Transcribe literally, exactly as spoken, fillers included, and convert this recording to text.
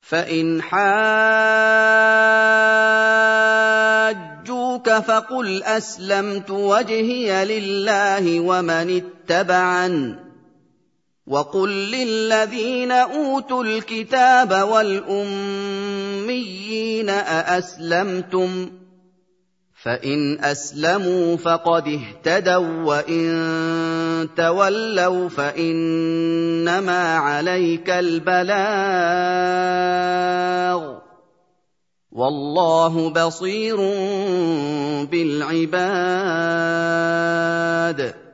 فإن حاجوك فقل أسلمت وجهي لله ومن اتبعن وقل للذين أوتوا الكتاب والأميين أأسلمتم فإن أسلموا فقد اهتدوا وإن تولوا فإنما عليك البلاغ والله بصير بالعباد